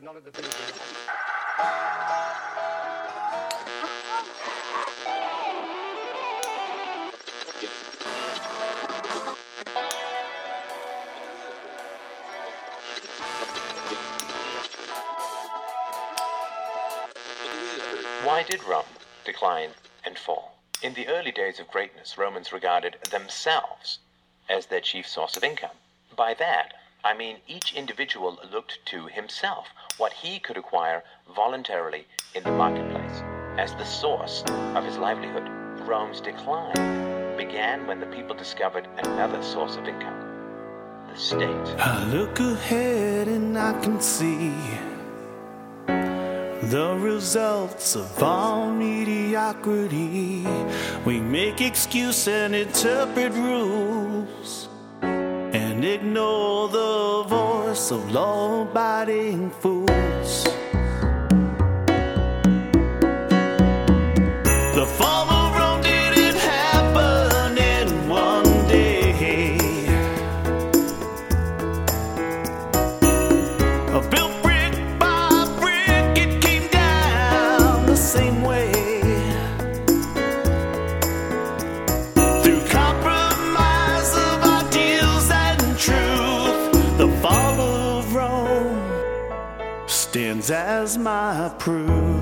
but none of the things they want. Why did Rome decline and fall? In the early days of greatness, Romans regarded themselves as their chief source of income. By that, I mean each individual looked to himself, what he could acquire voluntarily in the marketplace, as the source of his livelihood. Rome's decline began when the people discovered another source of income, the state. I look ahead and I can see the results of all mediocrity. We make excuse and interpret rules and ignore the voice of law-abiding fools. The fall of Rome didn't happen in one day. Built brick by brick, it came down the same way. Through compromise of ideals and truth, the fall of Rome stands as my proof.